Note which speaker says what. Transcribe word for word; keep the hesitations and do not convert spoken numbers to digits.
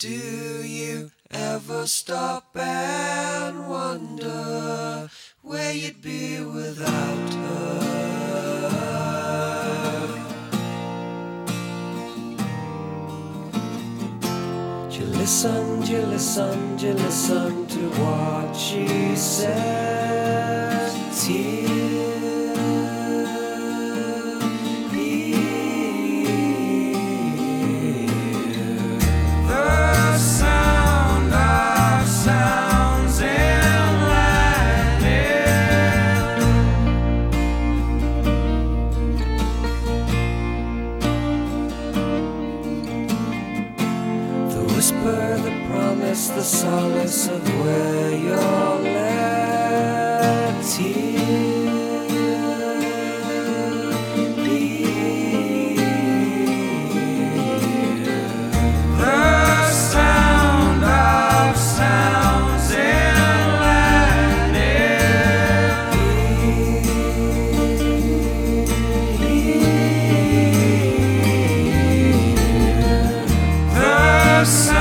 Speaker 1: Do you ever stop and wonder where you'd be without her? Do you listen, do you listen, do you listen to what she says? Tears whisper, the promise, the solace of where you're led. Tears be the sound of sounds in Landing. The